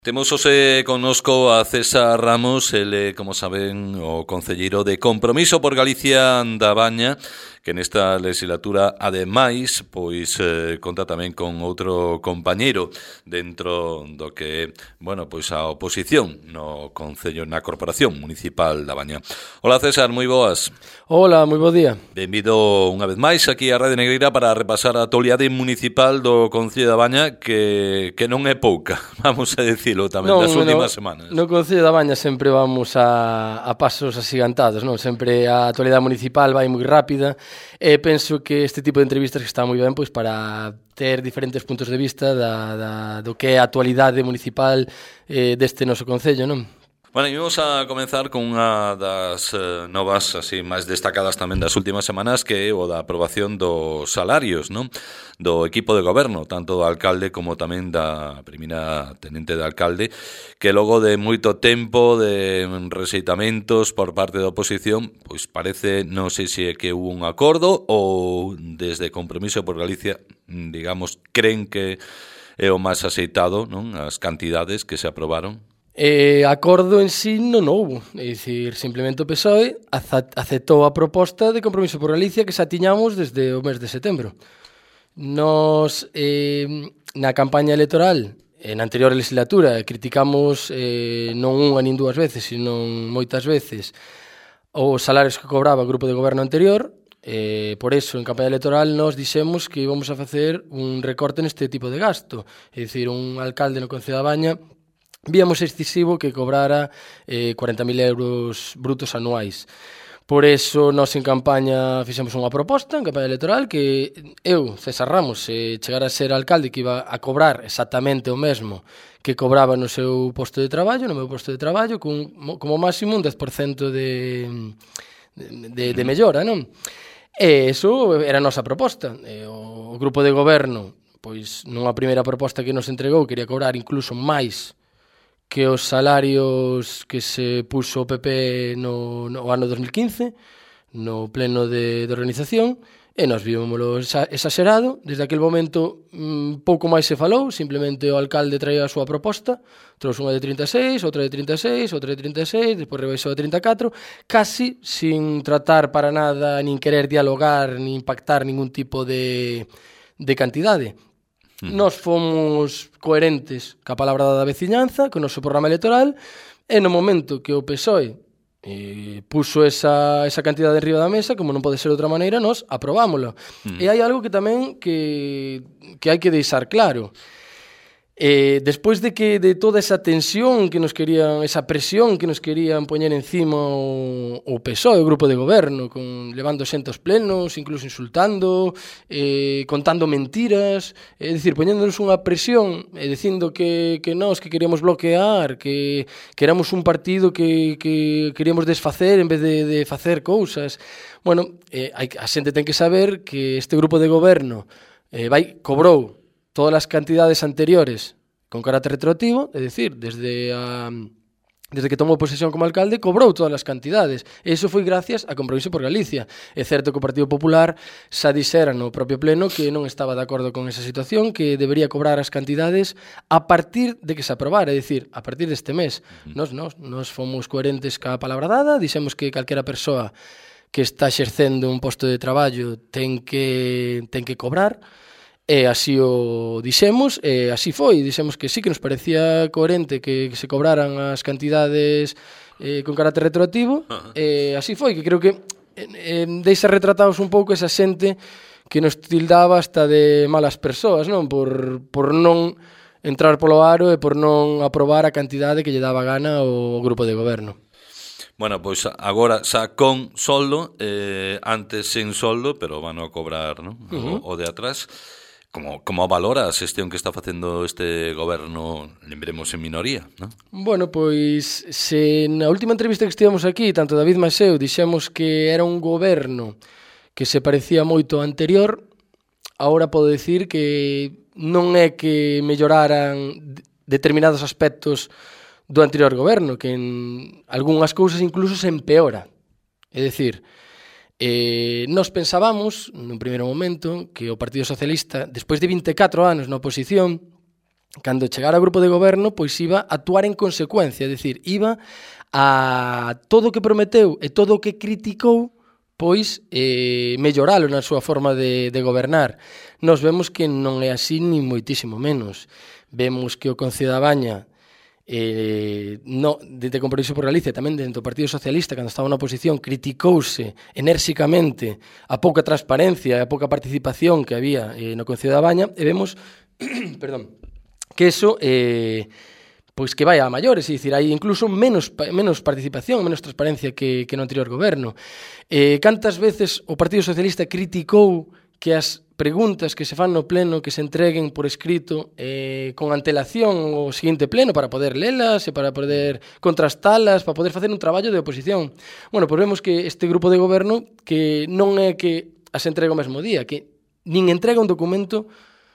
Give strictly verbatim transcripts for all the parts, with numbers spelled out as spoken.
Temos hoxe connosco a César Ramos, ele, como saben, o concelleiro de Compromiso por Galicia da Baña, que nesta legislatura, ademais, pois eh, conta tamén con outro compañeiro dentro do que, bueno, pois a oposición no Concello, na Corporación Municipal da Baña. Hola César, moi boas. Hola, moi bo día. Benvido unha vez máis aquí a Radio Negreira para repasar a actualidade municipal do Concello da Baña, que, que non é pouca, vamos a dicilo tamén, non, das últimas no, semanas. No Concello da Baña sempre vamos a, a pasos asigantados, non? Sempre a actualidade municipal vai moi rápida e penso que este tipo de entrevistas que está moi ben pois para ter diferentes puntos de vista da, da, do que é a actualidade municipal eh, deste noso Concello, non? Bueno, e vamos a comenzar con unha das eh, novas así máis destacadas tamén das últimas semanas, que é o da aprobación dos salarios, non? Do equipo de goberno, tanto do alcalde como tamén da primeira tenente de alcalde, que logo de moito tempo de rexeitamentos por parte da oposición, pois parece, non sei se é que hubo un acordo ou desde Compromiso por Galicia, digamos, creen que é o máis aceitado, non? As cantidades que se aprobaron. Eh, acordo en sí non houbo, é dicir, simplemente o P S O E aceptou a proposta de Compromiso por Galicia que xa tiñamos desde o mes de setembro. Nos, eh, na campaña electoral, eh, na anterior legislatura, criticamos eh, non unha nin dúas veces, sino moitas veces, os salarios que cobraba o grupo de goberno anterior. Eh, por eso, en campaña electoral, nós dixemos que íbamos a facer un recorte neste tipo de gasto. É dicir, un alcalde no Concello da Baña víamos excesivo que cobrara eh, cuarenta mil euros brutos anuais. Por eso, nós en campaña fixemos unha proposta, en campaña electoral, que eu, César Ramos, se chegara a ser alcalde que iba a cobrar exactamente o mesmo que cobraba no seu posto de traballo, no meu posto de traballo, con, como máximo un dez por cento de, de, de mellora, non? E iso era a nosa proposta. E o grupo de goberno, pois, nunha primeira proposta que nos entregou, quería cobrar incluso máis que os salarios que se puxo o P P no, no ano dos mil quince, no pleno de, de organización, e nos vímoslo exagerado. Desde aquel momento mmm, pouco máis se falou, simplemente o alcalde traía a súa proposta, trouxe unha de trinta e seis, outra de trinta e seis, outra de trinta e seis, despois rebaixou a trinta e catro, casi sin tratar para nada, nin querer dialogar, nin pactar ningún tipo de, de cantidade. Nós fomos coherentes ca palabra da veciñanza, co noso programa electoral, e no momento que o P S O E eh, puxo esa, esa cantidade enriba da mesa, como non pode ser de outra maneira, nós aprobámoslo. Mm. E hai algo que tamén que, que hai que deixar claro. Eh, despois de que de toda esa tensión que nos querían, esa presión que nos querían poñer encima o, o P S O E, o grupo de goberno, con, levando xente aos plenos, incluso insultando, eh, contando mentiras, é dicir, poñéndonos unha presión, e dicindo que, que nós que queríamos bloquear, que, que éramos un partido que, que queríamos desfacer en vez de, de facer cousas. Bueno, eh, hai, a xente ten que saber que este grupo de goberno eh, vai, cobrou todas as cantidades anteriores con carácter retroactivo, é dicir, desde a, desde que tomou posesión como alcalde, cobrou todas as cantidades. E iso foi gracias a Compromiso por Galicia. É certo que o Partido Popular xa dixera no propio pleno que non estaba de acordo con esa situación, que debería cobrar as cantidades a partir de que se aprobara, é dicir, a partir deste mes. Nos, nos, nos fomos coherentes ca palabra dada, dixemos que calquera persoa que está exercendo un posto de traballo ten que, ten que cobrar, e así o dixemos, e así foi. Dixemos que sí que nos parecía coherente que, que se cobraran as cantidades eh, con carácter retroactivo, uh-huh. E así foi, que creo que eh, deixa retratados un pouco esa xente que nos tildaba hasta de malas persoas, non? Por, por non entrar polo aro e por non aprobar a cantidade que lle daba gana o grupo de goberno. Bueno, pois agora xa con soldo, eh, antes sen soldo, pero van a cobrar, non? Uh-huh. O, o de atrás. Como, como valora a xestión que está facendo este goberno, lembremos, en minoría, non? Bueno, pois, se na última entrevista que estivemos aquí, tanto David máis eu, dixemos que era un goberno que se parecía moito ao anterior, agora podo dicir que non é que melloraran determinados aspectos do anterior goberno, que en algunhas cousas incluso se empeora. É dicir, Eh, nos pensábamos, nun primeiro momento, que o Partido Socialista, despois de vinte e catro anos na oposición, cando chegara ao grupo de goberno, pois iba a actuar en consecuencia, é dicir, iba a todo o que prometeu e todo o que criticou, pois eh, melloralo na súa forma de, de gobernar. Nos vemos que non é así ni moitísimo menos. Vemos que o Concello da Baña, eh, no, de Compromiso por Galicia, tamén dentro do Partido Socialista, cando estaba na oposición, criticouse enérxicamente a pouca transparencia e a pouca participación que había eh, no Concello da Baña, e vemos perdón, que eso eh, pois que vai a maiores, é dicir, hai incluso menos, menos participación, menos transparencia que, que no anterior goberno. Eh, cantas veces o Partido Socialista criticou que as preguntas que se fan no pleno que se entreguen por escrito eh, con antelación ao seguinte pleno para poder lelas e para poder contrastalas, para poder facer un traballo de oposición. Bueno, pois vemos que este grupo de goberno que non é que as entrega o mesmo día, que nin entrega un documento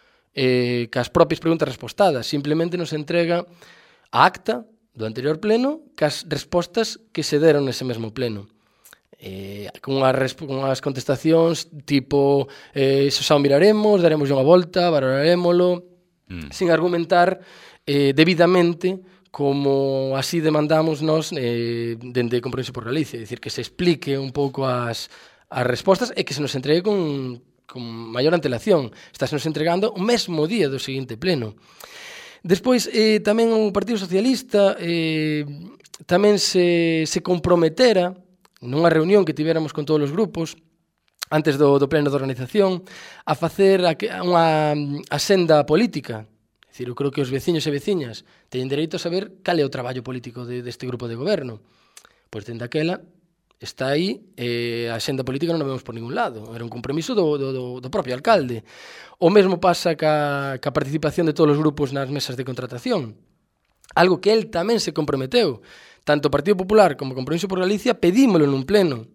eh, cas propias preguntas respostadas, simplemente nos entrega a acta do anterior pleno cas respostas que se deron nese mesmo pleno. Eh, con, as, con as contestacións tipo eh, iso xa o miraremos, daremos unha volta, valorarémolo, mm. sin argumentar eh, debidamente como así demandamos nós eh, dende Compromiso por Galicia, é dicir, que se explique un pouco as, as respostas e que se nos entregue con, con maior antelación. Estás nos entregando o mesmo día do seguinte pleno. Despois, eh, tamén o Partido Socialista eh, tamén se, se comprometera nunha reunión que tivéramos con todos os grupos antes do, do pleno de organización a facer a, unha asenda política. É dicir, eu creo que os veciños e veciñas teñen dereito a saber cal é o traballo político de, deste grupo de goberno. Pois dende aquela está aí, eh, a xenda política non a vemos por ningún lado. Era un compromiso do, do, do propio alcalde. O mesmo pasa ca, ca participación de todos os grupos nas mesas de contratación. Algo que el tamén se comprometeu. Tanto o Partido Popular como o Compromiso por Galicia pedímolo nun pleno.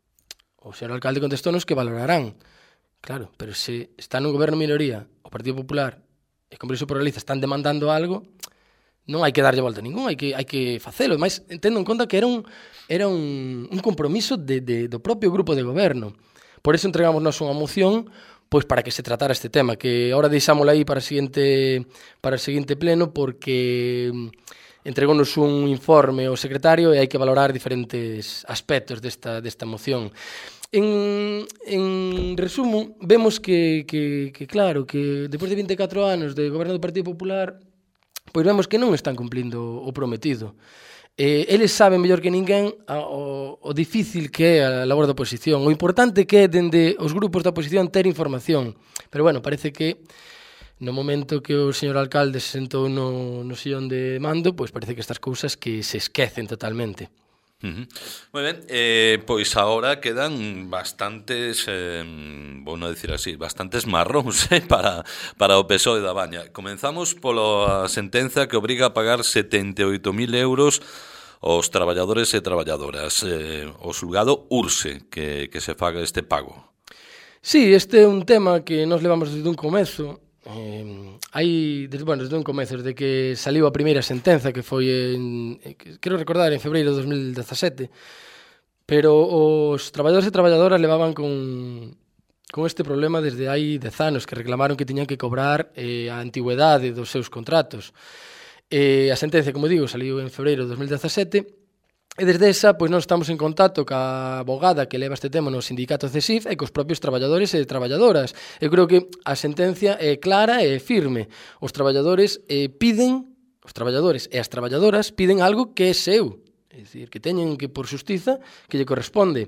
O señor alcalde contestónos que valorarán. Claro, pero se está nun goberno minoría, o Partido Popular e o Compromiso por Galicia están demandando algo, non hai que darlle volta a ningún, hai que, hai que facelo. Mais tendo en conta que era un, era un, un compromiso de, de, do propio grupo de goberno. Por eso entregamos nos unha moción pois para que se tratara este tema, que ahora deixámosla aí para o seguinte, para o seguinte pleno, porque entregounos un informe ao secretario e hai que valorar diferentes aspectos desta, desta moción. En, en resumo, vemos que, que, que, claro, que depois de vinte e catro anos de goberno do Partido Popular, pois vemos que non están cumplindo o prometido. Eh, eles saben mellor que ninguén a, o, o difícil que é a labor da oposición, o importante que é dende os grupos da oposición ter información. Pero bueno, parece que no momento que o señor alcalde se sentou no, no sillón de mando, pois parece que estas cousas que se esquecen totalmente. Uh-huh. Moi ben, eh, pois agora quedan bastantes, eh, vou non dicir así, bastantes marróns eh, para, para o P S O E da Baña. Comenzamos pola sentenza que obriga a pagar setenta e oito mil euros aos traballadores e traballadoras. Eh, o xulgado urxe que, que se faga este pago. Sí, este é un tema que nos levamos desde un comezo. Eh, hai, desde, bueno, desde un comezo, desde que saliu a primeira sentenza, que foi en, quero recordar, en febreiro de dos mil dezasete, pero os traballadores e traballadoras levaban con, con este problema desde hai dez anos, que reclamaron que tiñan que cobrar eh, a antigüedade dos seus contratos. Eh, a sentencia, como digo, saliu en febreiro de dos mil dezasete, e desde esa, pois nós estamos en contacto ca abogada que leva este tema no sindicato C E S I F e cos propios traballadores e traballadoras. Eu creo que a sentencia é clara e firme. Os traballadores eh, piden, os traballadores e as traballadoras piden algo que é seu, é dicir, que teñen que por xustiza que lle corresponde.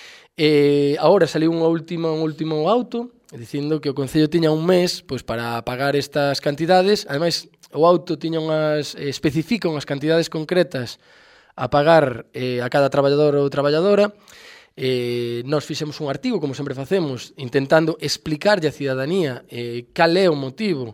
Eh, agora saliu unha última, un último auto dicindo que o Concello tiña un mes pois para pagar estas cantidades. Ademais, o auto tiña unhas, eh, especifica unhas cantidades concretas a pagar eh, a cada traballador ou traballadora. Eh, nós fixemos un artigo, como sempre facemos, intentando explicarlle á cidadanía eh, cal é o motivo,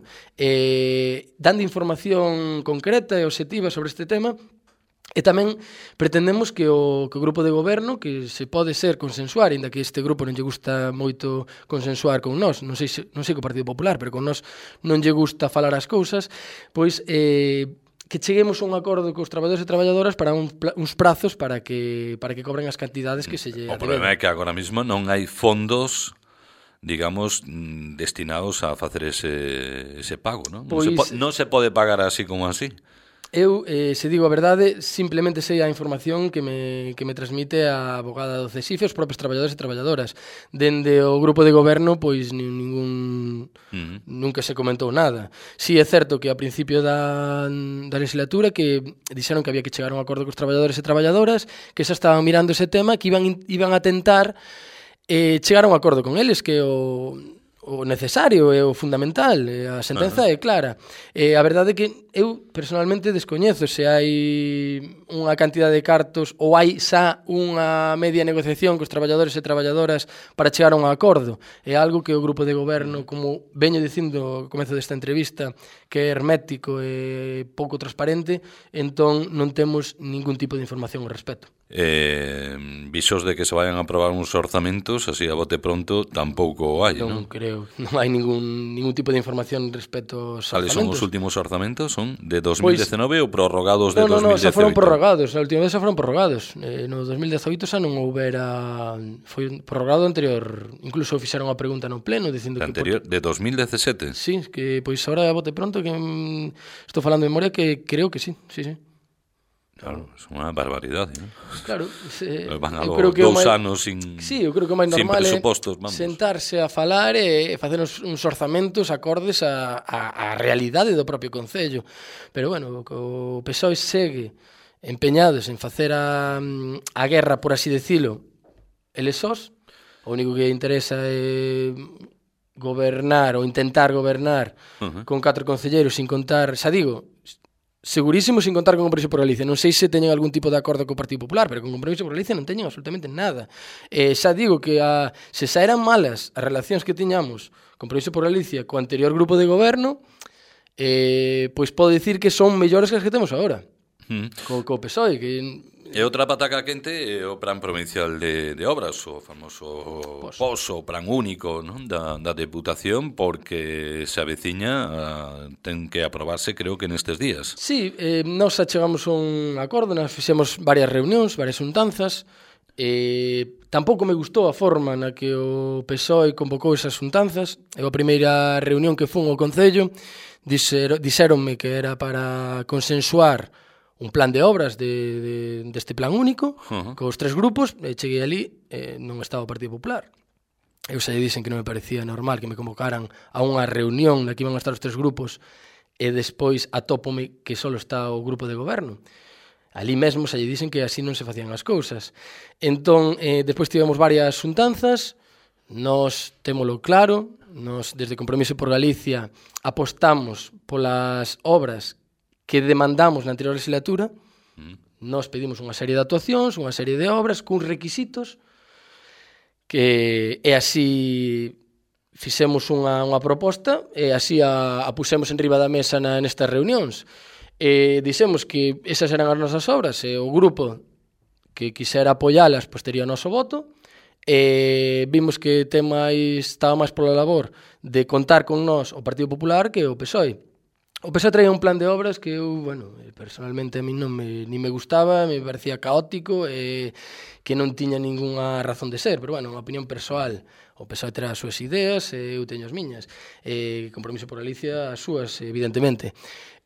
eh, dando información concreta e obxectiva sobre este tema. E tamén pretendemos que o, que o grupo de goberno, que se pode ser consensuar, ainda que este grupo non lle gusta moito consensuar con nós, non sei, non sei co Partido Popular, pero con nós non lle gusta falar as cousas, pois eh, que cheguemos a un acordo cos traballadores e traballadoras para un, uns prazos para que para que cobren as cantidades que se lle... O problema é que agora mesmo non hai fondos digamos, destinados a facer ese, ese pago, non? Pois, non, se po- non se pode pagar así como así. Eu, eh, se digo a verdade, simplemente sei a información que me, que me transmite a abogada do CESIFE, os propios traballadores e traballadoras. Dende o grupo de goberno, pois ningún, uh-huh. nunca se comentou nada. Si é certo que a principio da, da legislatura que dixeron que había que chegar a un acordo cos traballadores e traballadoras, que xa estaban mirando ese tema, que iban, iban a tentar eh, chegar a un acordo con eles, que o... o necesario e o fundamental, a sentenza uh-huh. é clara. E a verdade é que eu personalmente descoñezo se hai unha cantidad de cartos ou hai xa unha media negociación cos traballadores e traballadoras para chegar a un acordo. É algo que o grupo de goberno, como veño dicindo ao comezo desta entrevista, que é hermético e pouco transparente, entón non temos ningún tipo de información ao respecto. Eh, visos de que se vayan a aprobar uns orzamentos así a bote pronto tampouco hai, non? Non creo, non hai ningún, ningún tipo de información respecto aos orzamentos. Cales son os últimos orzamentos? Son de dos mil dezenove pois, ou prorrogados de no, no, dos mil dezoito? Non, non, xa foron prorrogados, a última vez xa foron prorrogados. Eh, no dos mil dezoito xa non houbera, foi prorrogado anterior, incluso fixeron a pregunta no pleno dicindo anterior, que... de dos mil dezasete? Sí, que pois agora a bote pronto que mm, estou falando de memoria que creo que sí, sí, sí. Claro, é unha barbaridade, non? Claro, se, van a eu creo que dous máis, anos sin, sí, eu creo que o máis normal é sentarse a falar e facer uns, uns orzamentos acordes a, a, a realidade do propio Concello. Pero, bueno, o P S O E segue empeñados en facer a, a guerra, por así decilo, eles sós. O único que interesa é gobernar ou intentar gobernar uh-huh. con catro concelleiros sin contar, xa digo, segurísimo sin contar con Compromiso por Galicia. Non sei se teñen algún tipo de acordo co Partido Popular, pero con Compromiso por Galicia non teñen absolutamente nada. Eh, xa digo que a, se xa eran malas as relacións que tiñamos Compromiso por Galicia co anterior grupo de goberno, eh, pois podo dicir que son mellores que as que temos agora. Mm. Co, co P S O E, que... E outra pataca quente é o Plan Provincial de, de Obras, o famoso P O S, o Plan Único, non? Da, da Deputación, porque se aveciña, uh, ten que aprobarse creo que nestes días. Sí, eh, nós achegamos un acordo, nós fixemos varias reunións, varias xuntanzas, eh, tampouco me gustou a forma na que o P S O E convocou esas xuntanzas. E a primeira reunión que fun ao Concello, dixeronme que era para consensuar un plan de obras de, de, deste plan único, uh-huh. cos tres grupos, e cheguei ali, eh, non estaba o Partido Popular. Eu xa dixen que non me parecía normal que me convocaran a unha reunión na que iban a estar os tres grupos e despois atópome que só está o grupo de goberno. Ali mesmo xa lle dixen que así non se facían as cousas. Entón, eh, despois tivemos varias xuntanzas, nós témolo claro, nós desde Compromiso por Galicia apostamos polas obras que demandamos na anterior legislatura. Mm. Nós pedimos unha serie de actuacións, unha serie de obras, cuns requisitos, que e así fixemos unha, unha proposta, e así a, a pusemos en riba da mesa na, nestas reunións. E dixemos que esas eran as nosas obras, e o grupo que quixera apoialas, pois tería o noso voto, e vimos que ten máis, estaba máis pola labor de contar con nós o Partido Popular que o P S O E. O P S O E traía un plan de obras que eu, bueno, personalmente a mí non me, ni me gustaba, me parecía caótico e que non tiña ningunha razón de ser, pero bueno, unha opinión persoal. O P S O E terá as súas ideas e eu teño as miñas. E Compromiso por Galicia as súas, evidentemente.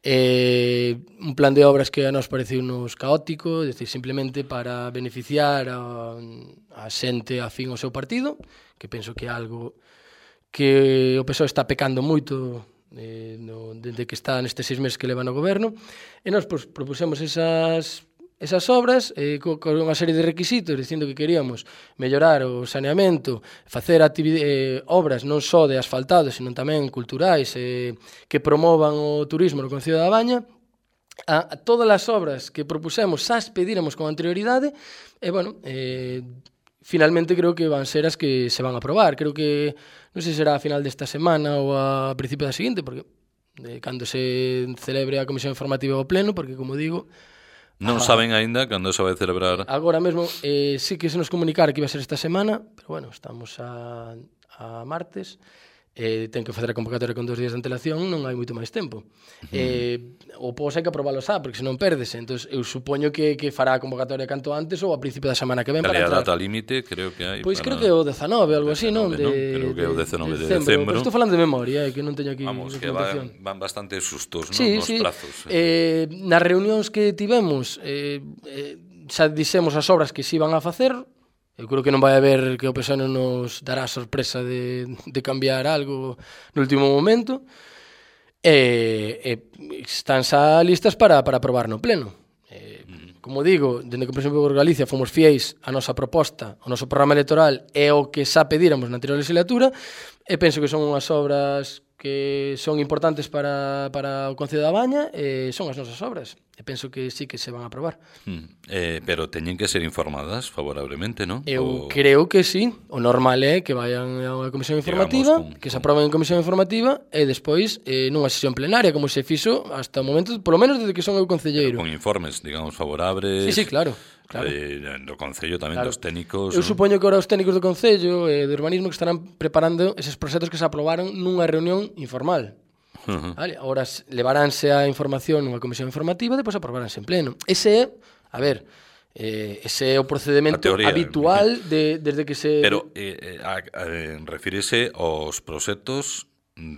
E un plan de obras que a nos pareceu nos caótico, é dicir, simplemente para beneficiar a, a xente afín ao seu partido, que penso que é algo que o P S O E está pecando moito Eh, no, desde que está nestes seis meses que leva no goberno, e nós pues, propusemos esas, esas obras eh, co, con unha serie de requisitos dicindo que queríamos mellorar o saneamento, facer eh, obras non só de asfaltado, sino tamén culturais eh, que promovan o turismo no Concello da Baña. A, a todas as obras que propusemos as pedíramos con anterioridade e, bueno, eh, finalmente creo que van ser as que se van a aprobar. Creo que non sei se será a final desta semana ou a principio da seguinte, porque eh, cando se celebre a comisión informativa ao pleno, porque, como digo... Non a, saben aínda cando se vai celebrar. Agora mesmo, eh, sí que se nos comunicara que iba a ser esta semana, pero bueno, estamos a, a martes, eh, ten que facer a convocatoria con dos días de antelación, non hai moito máis tempo. Uh-huh. Eh, o pos hai que aprobalo xa, porque senón perdes. Entón, eu supoño que, que fará a convocatoria canto antes ou a principio da semana que ven para entrar. A data límite, creo que hai. Pois para... creo que é o dezanove, algo así, non? De, De, creo que é o dezanove de, de decembro. decembro. Pero estou falando de memoria, eh, que non teño aquí Vamos, que van, van bastante sustos, non? Sí, Nos sí. prazos. Eh, nas reunións que tivemos, eh, eh, xa dixemos as obras que se iban a facer. Eu creo que non vai haber que o P S O E non nos dará a sorpresa de, de cambiar algo no último momento. E, e están xa listas para, para aprobar no pleno. E, como digo, dende que o Presidente por Galicia fomos fiéis a nosa proposta, o noso programa electoral e o que xa pedíramos na anterior legislatura, e penso que son unhas obras que son importantes para, para o Concello da Baña e son as nosas obras. E penso que sí que se van a aprobar. Hmm. Eh, pero teñen que ser informadas favorablemente, non? Eu o... creo que sí. O normal é que vayan a unha comisión informativa, Digamos, con, que se aproben en comisión informativa e despois eh, nunha sesión plenaria, como se fixo hasta o momento, polo menos desde que son eu concelleiro. Con informes, digamos, favorables. Sí, sí, claro. Claro. Eh, do Concello tamén, claro. Dos técnicos. Eu ¿no? supoño que ahora os técnicos do Concello e eh, de urbanismo que estarán preparando eses proxectos que se aprobaron nunha reunión informal. Uh-huh. Vale? Ahora levaránse a información nunha comisión informativa e depois aprobaránse en pleno. Ese é, a ver, eh, ese é o procedimento teoría, habitual de, desde que se... Pero eh, a, a, refírese aos proxectos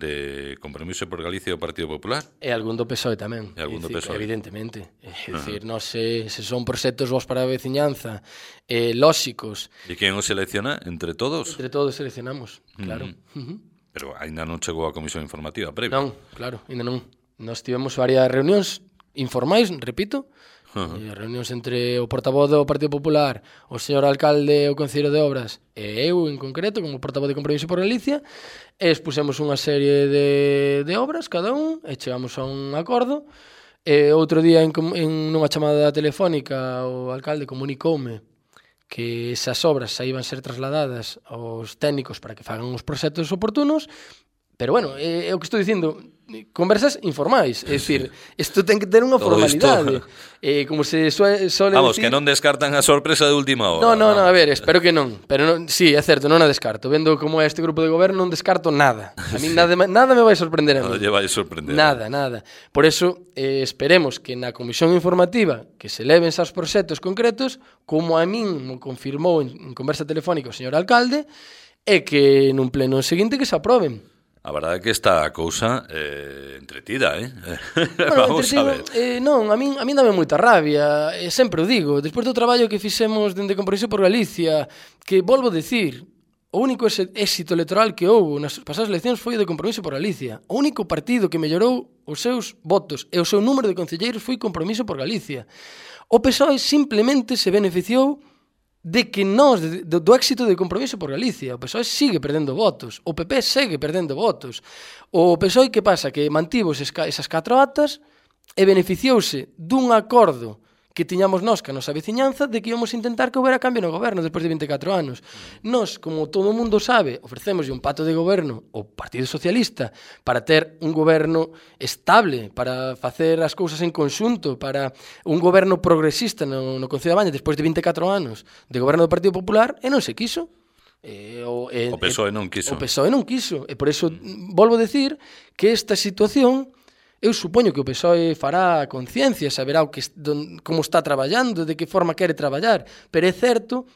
de Compromiso por Galicia e o Partido Popular? E algún do P S O E tamén. E algún do P S O E. Evidentemente. É uh-huh. dicir, non se, se son proxectos vos para a veciñanza, eh, lóxicos. E quen os selecciona? Entre todos? Entre todos seleccionamos, claro. Uh-huh. Uh-huh. Pero ainda non chegou a comisión informativa previa. Non, claro, ainda non. Nós tivemos varias reunións informais, repito, uh-huh. eh, reunións entre o portavoz do Partido Popular, o señor alcalde, o concelleiro de obras e eu en concreto, como portavoz de Compromiso por Galicia, e expusemos unha serie de, de obras cada un e chegamos a un acordo. E outro día en, en nunha chamada telefónica o alcalde comunicoume que esas obras xa iban ser trasladadas aos técnicos para que fagan os proxectos oportunos. Pero bueno, é, é o que estou dicindo, conversas informais, é dicir, isto ten que ter unha formalidade. Eh, como se suele Vamos, decir... que non descartan a sorpresa de última hora. No, no, no, a ver, espero que non. Pero non, sí, é certo, non a descarto. Vendo como é este grupo de goberno, non descarto nada. A mí sí. nada, nada me vai sorprender a mí. Nada lle vai sorprender. Nada, nada. Por eso, eh, esperemos que na comisión informativa que se leven esos proxectos concretos, como a min me confirmou en, en conversa telefónica o señor alcalde, e que nun pleno seguinte que se aproben. A verdade é que está a cousa eh, entretida, eh? Bueno, Vamos entretido, a ver. Eh, non, a min, a min dame moita rabia, e sempre o digo, despois do traballo que fixemos dende Compromiso por Galicia, que volvo a decir, o único éxito electoral que houve nas pasadas eleccións foi o de Compromiso por Galicia. O único partido que mellorou os seus votos e o seu número de concelleiros foi Compromiso por Galicia. O P S O E simplemente se beneficiou de que nós, do, do éxito de Compromiso por Galicia. O P S O E sigue perdendo votos, o P P segue perdendo votos. O P S O E que pasa? Que mantivo esas, esas catro actas e beneficiouse dun acordo que tiñamos nós ca nosa veciñanza de que íamos intentar que houbera cambio no goberno despois de vinte e catro anos. Nós, como todo o mundo sabe, ofrecemos un pacto de goberno ao Partido Socialista para ter un goberno estable, para facer as cousas en conxunto, para un goberno progresista no, no Concello da Baña despois de vinte e catro anos de goberno do Partido Popular, e non se quiso. E, o, e, o P S O E non quiso. O P S O E non quiso. E por iso volvo a decir que esta situación, eu supoño que o P S O E fará a conciencia, saberá o que, don, como está traballando, de que forma quere traballar, pero é certo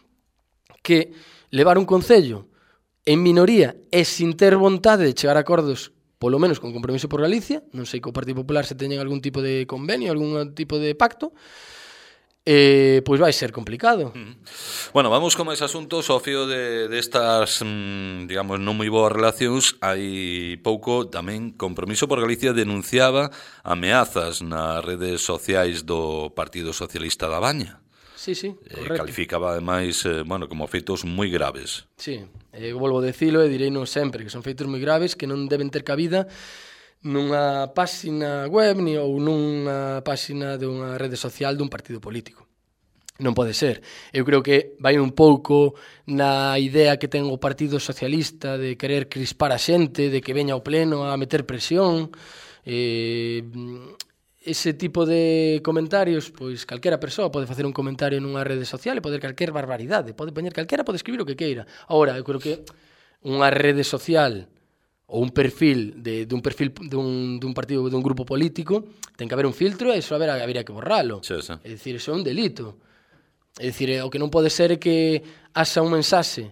que levar un concello en minoría e sin ter vontade de chegar a acordos, polo menos con Compromiso por Galicia, non sei que o Partido Popular se teñen algún tipo de convenio, algún tipo de pacto, Eh, pois vai ser complicado. Bueno, vamos con máis asuntos. Ao fío de, destas, de digamos, non moi boas relacións, hai pouco tamén Compromiso por Galicia denunciaba ameazas nas redes sociais do Partido Socialista da Baña. Sí, sí, eh, calificaba ademais, eh, bueno, como feitos moi graves. Sí, eh, volvo a decilo e direino sempre que son feitos moi graves que non deben ter cabida nunha páxina web ni ou nunha páxina dunha rede social dun partido político. Non pode ser. Eu creo que vai un pouco na idea que ten o Partido Socialista de querer crispar a xente, de que veña ao pleno a meter presión. Eh, ese tipo de comentarios, pois calquera persoa pode facer un comentario nunha rede social e poder calquer barbaridade, pode poñer calquera, pode escribir o que queira. Agora, eu creo que unha rede social ou un perfil de, dun perfil dun, dun partido, dun grupo político, ten que haber un filtro e iso haber, habería que borralo. Sí, sí. É dicir, iso é un delito. É dicir, o que non pode ser é que haxa un mensaxe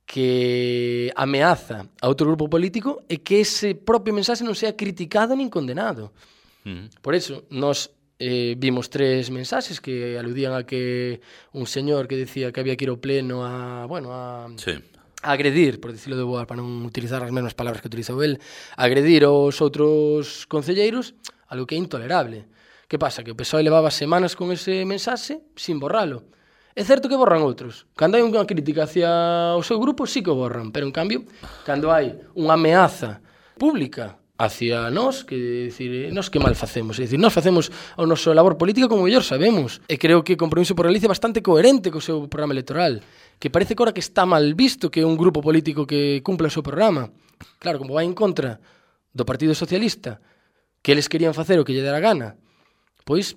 que ameaza a outro grupo político e que ese propio mensaxe non sea criticado nin condenado. Uh-huh. Por eso, nós eh, vimos tres mensaxes que aludían a que un señor que decía que había que ir ao pleno a, bueno, a, sí. a agredir, por decirlo de boa, para non utilizar as mesmas palabras que utilizou el, a agredir aos outros concelleiros, algo que é intolerable. Que pasa? Que o P S O E levaba semanas con ese mensaxe sin borralo. É certo que borran outros. Cando hai unha crítica hacia o seu grupo, sí que o borran, pero en cambio, cando hai unha ameaza pública hacia nós, que decir, nós que mal facemos, é dicir, nós facemos o noso labor política como mellor sabemos, e creo que Compromiso por Galicia é bastante coherente co seu programa electoral, que parece que ora que está mal visto que é un grupo político que cumpla o seu programa. Claro, como vai en contra do Partido Socialista, que eles querían facer o que lle dera gana, pois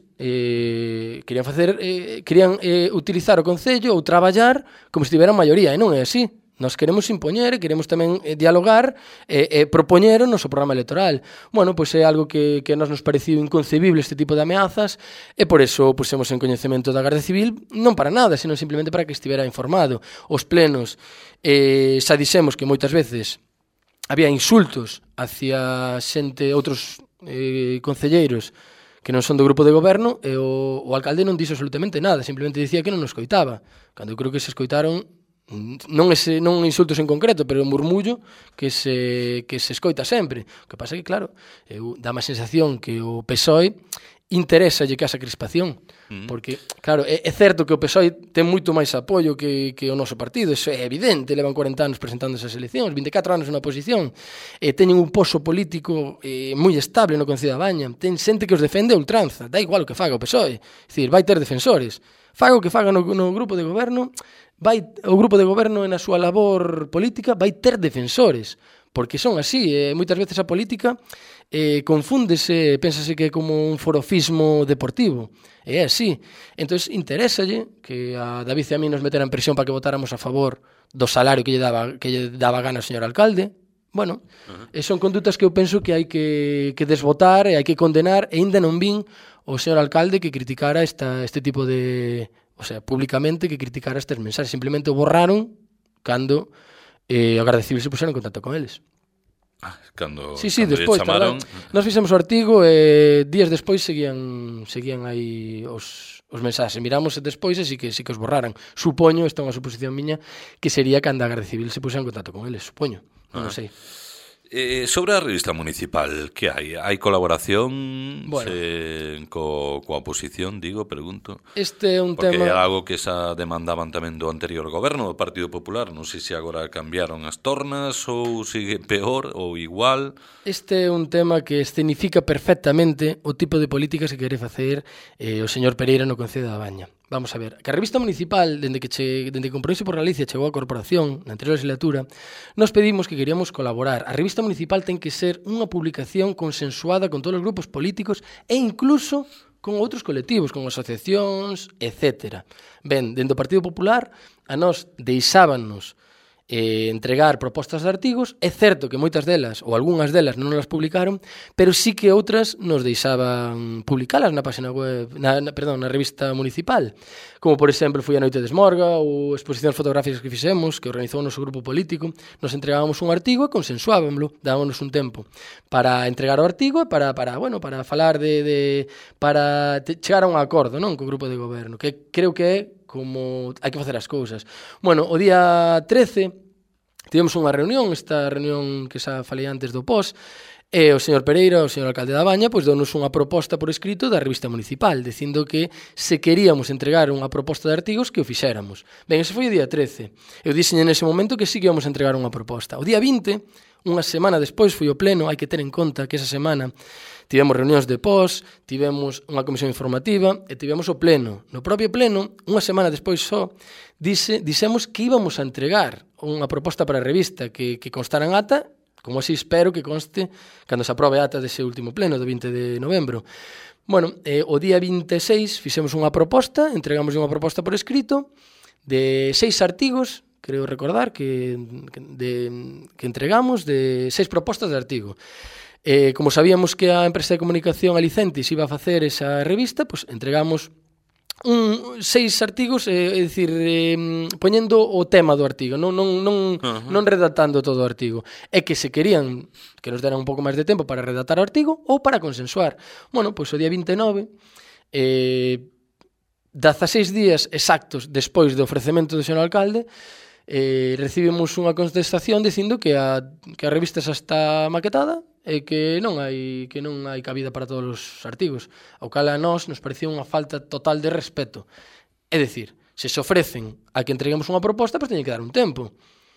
eh, querían facer eh, querían eh, utilizar o Concello ou traballar como se tiveran maioría, e non é así. Nós queremos impoñer, queremos tamén eh, dialogar e eh, eh, propoñer o noso programa electoral. Bueno, pois é algo que, que a nós nos pareciu inconcebible este tipo de ameazas e por eso pusemos en coñecemento da Garda Civil, non para nada, sino simplemente para que estivera informado. Os plenos, eh, xa dixemos que moitas veces había insultos hacia xente, outros eh, concelleiros que non son do grupo de goberno e o, o alcalde non dixo absolutamente nada, simplemente dicía que non nos escoitaba, cando eu creo que se escoitaron non ese non insultos en concreto, pero un murmullo que se que se escoita sempre. O que pasa é que claro, eu dá má sensación que o P S O E interésalle que esa crispación, uh-huh. porque claro, é, é certo que o P S O E ten moito máis apoio que, que o noso partido, eso é evidente, levan corenta anos presentando esas eleccións, vinte e catro anos na oposición, e teñen un poso político eh, moi estable no Concello da Baña, ten xente que os defende a ultranza, dá igual o que faga o P S O E, é dicir, vai ter defensores, faga o que faga no, no grupo de goberno, vai o grupo de goberno na súa labor política vai ter defensores, porque son así, e moitas veces a política eh, confúndese, pénsase que é como un forofismo deportivo, e é así. Entón, interésalle que a David e a mí nos meteran presión para que votáramos a favor do salario que lle daba, que lle daba gana ao señor alcalde. Bueno, uh-huh. e son condutas que eu penso que hai que, que desbotar e hai que condenar, e ainda non vin o señor alcalde que criticara esta, este tipo de... O sea, públicamente que criticara estes mensaxes. Simplemente o borraron cando eh, a Garda Civil se puxeron en contacto con eles. Ah, cando, sí, sí, cando despois, chamaron... Nós fixemos o artigo e días despois seguían seguían aí os, os mensaxes. Miramos despois e sí que, sí que os borraran. Supoño, esta é unha suposición miña, que sería cando a Garda Civil se puxeron en contacto con eles. Supoño, non ah. sei. Eh, sobre a revista municipal, que hai? Hai colaboración bueno. se, co, coa oposición, digo, pregunto? Este é un Porque tema... é algo que xa demandaban tamén do anterior goberno, do Partido Popular. Non sei se agora cambiaron as tornas ou sigue peor ou igual. Este é un tema que escenifica perfectamente o tipo de políticas que quere facer eh, o señor Pereira no Concello da Baña. Vamos a ver, que a revista municipal, dende que, che, dende que Compromiso por Galicia chegou á corporación na anterior legislatura, nos pedimos que queríamos colaborar. A revista municipal ten que ser unha publicación consensuada con todos os grupos políticos e incluso con outros colectivos, con asociacións, etcétera. Ben, dende o Partido Popular, a nós deixábanos eh, entregar propostas de artigos. É certo que moitas delas, ou algunhas delas, non as publicaron, pero sí que outras nos deixaban publicalas na página web, na, na, perdón, na revista municipal. Como, por exemplo, foi a Noite de Esmorga ou exposicións fotográficas que fixemos, que organizou o noso grupo político. Nos entregábamos un artigo e consensuábamlo, dábamos un tempo para entregar o artigo e para, para, bueno, para falar de, de para te, chegar a un acordo, non, co grupo de goberno, que creo que é como hai que facer as cousas. Bueno, o día trece tivemos unha reunión, esta reunión que xa falei antes do pos, e o señor Pereira, o señor alcalde da Baña, pois deu-nos unha proposta por escrito da revista municipal, dicindo que se queríamos entregar unha proposta de artigos que o fixéramos. Ben, ese foi o día trece. Eu dixen nese momento que sí que íamos a entregar unha proposta. O día vinte, unha semana despois, foi o pleno. Hai que ter en conta que esa semana tivemos reunións de pos, tivemos unha comisión informativa e tivemos o pleno. No propio pleno, unha semana despois só, dixe, dixemos que íbamos a entregar unha proposta para a revista que, que constara en ata, como así espero que conste cando se aprobe a ata dese último pleno do vinte de novembro. Bueno, eh, o día vinte e seis fixemos unha proposta, entregamos unha proposta por escrito de seis artigos creo recordar, que, que, de, que entregamos de seis propostas de artigo. Eh, como sabíamos que a empresa de comunicación Alicentis iba a facer esa revista, pues entregamos un, seis artigos, eh, é dicir, eh, poñendo o tema do artigo, non, non, non, uh-huh. non redactando todo o artigo. É que se querían que nos deran un pouco máis de tempo para redactar o artigo ou para consensuar. Bueno, pois o día vinte e nove, eh, dezaseis días exactos despois do ofrecemento do señor alcalde, eh, recibimos unha contestación dicindo que a, que a revista xa está maquetada e que non hai que non hai cabida para todos os artigos, ao cal a nós nos parecía unha falta total de respeto. É dicir, se se ofrecen a que entreguemos unha proposta, pois teñen que dar un tempo.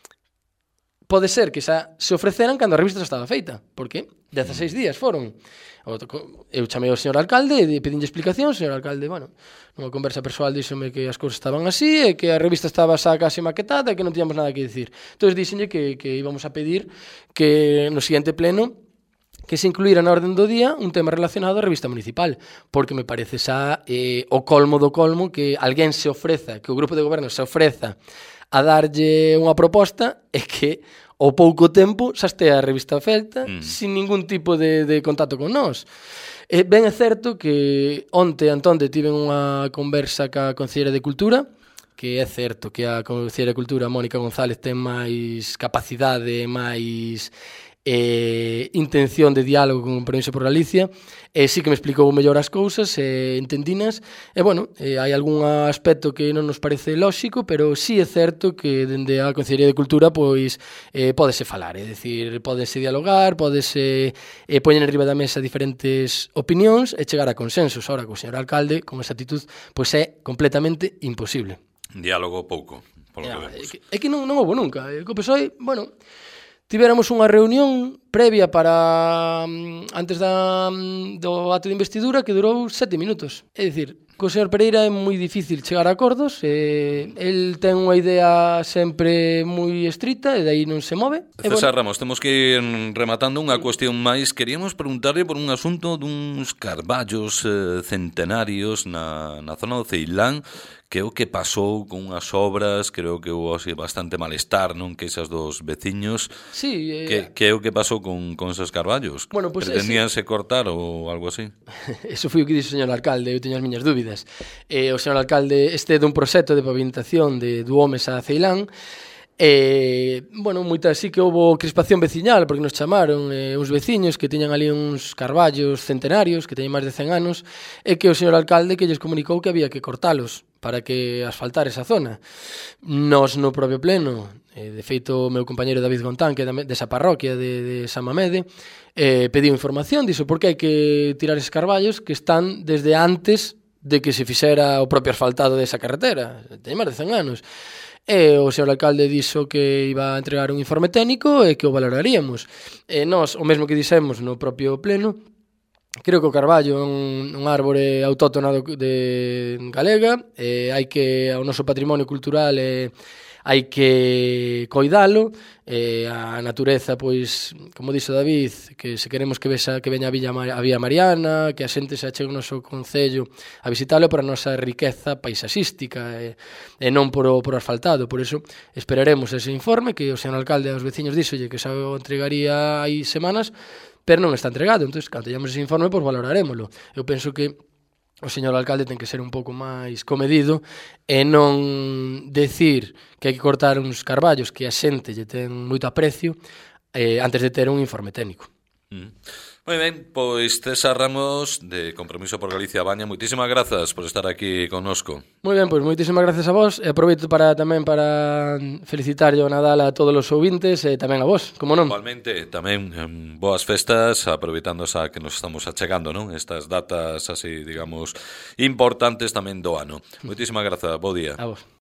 Pode ser que xa se ofreceran cando a revista xa estaba feita, porque dezaseis días foron. Eu chamei ao señor alcalde e pedinlle explicación, o señor alcalde, bueno, nunha conversa persoal díxome que as cousas estaban así e que a revista estaba xa casi maquetada e que non tiñamos nada que dicir. Entón díxenlle que, que íbamos a pedir que no siguiente pleno que se incluíra na orden do día un tema relacionado á revista municipal, porque me parece xa eh, o colmo do colmo que alguén se ofreza, que o grupo de goberno se ofreza a darlle unha proposta e que ao pouco tempo xa estea a revista feita mm. sin ningún tipo de, de contacto con nós. E ben é certo que onte Antonde tiven unha conversa ca Conselleira de Cultura, que é certo que a Conselleira de Cultura, Mónica González, ten máis capacidade, máis eh, intención de diálogo con o Compromiso por Galicia, e sí que me explicou mellor as cousas, e entendinas, e bueno, eh, hai algún aspecto que non nos parece lóxico, pero sí é certo que dende a Consellería de Cultura pois eh, pódese falar, é dicir, pódese dialogar, pódese eh, poñer en riba da mesa diferentes opinións e chegar a consensos. Ahora, co señor alcalde, con esa actitud, pois é completamente imposible. Diálogo pouco, polo yeah, que vemos. É que, é que non, non houve nunca. Co P S O E, bueno, tivéramos unha reunión previa para antes da, do ato de investidura que durou sete minutos. É dicir, co señor Pereira é moi difícil chegar a acordos, e el ten unha idea sempre moi estrita e dai non se move. César bueno. Ramos, temos que ir rematando unha cuestión máis. Queríamos preguntarle por un asunto duns carballos eh, centenarios na, na zona do Ceilán, que é o que pasou con unhas obras, creo que houve así, bastante malestar, non, queixas dos veciños. Sí, eh, que, que é o que pasou con, con esos carballos? Bueno, pues pretendíanse ese... cortar ou algo así? Eso foi o que dixo o señor alcalde, eu teño as miñas dúbidas. Eh, o señor alcalde, este é dun proxecto de pavimentación de Duomes a Ceilán, e, bueno, moita así que houve crispación veciñal, porque nos chamaron eh, uns veciños que tiñan ali uns carballos centenarios, que teñen máis de cen anos, e que o señor alcalde que lles comunicou que había que cortalos para que asfaltar esa zona. Nos no propio pleno, eh, de feito o meu compañeiro David Gontán, que é desa parroquia de, de San Mamede, eh, pediu información, dixo por que hai que tirar esos carballos que están desde antes de que se fixera o propio asfaltado desa carretera, teñen máis de cen anos. E o señor alcalde dixo que iba a entregar un informe técnico e que o valoraríamos. E nós, o mesmo que dixemos no propio pleno, creo que o carballo é un, un árbore autóctono de galega, e hai que, ao noso patrimonio cultural, e hai que coidalo, e a natureza, pois, como dixo David, que se queremos que vexa que veña a Villa a Vía Mariana, que a xente se achegue o noso concello a visitalo por a nosa riqueza paisaxística e, e non por o por asfaltado. Por eso esperaremos ese informe que o señor alcalde aos veciños díxolle que xa o entregaría hai semanas, pero non está entregado. Entón, cando teñamos ese informe, pois valorarémolo. Eu penso que o señor alcalde ten que ser un pouco máis comedido e non decir que hai que cortar uns carballos que a xente lle ten moito aprecio eh, antes de ter un informe técnico. Mm. Moi ben, pois César Ramos de Compromiso por Galicia Baña, moitísimas grazas por estar aquí connosco. Moi ben, pois moitísimas grazas a vos, e aproveito para tamén para felicitarlle o Nadal a todos os ouvintes e tamén a vos, como non. Igualmente, tamén em, boas festas, aproveitando xa que nos estamos achegando, non? Estas datas así, digamos, importantes tamén do ano. Moitísimas grazas, bo día. A vos.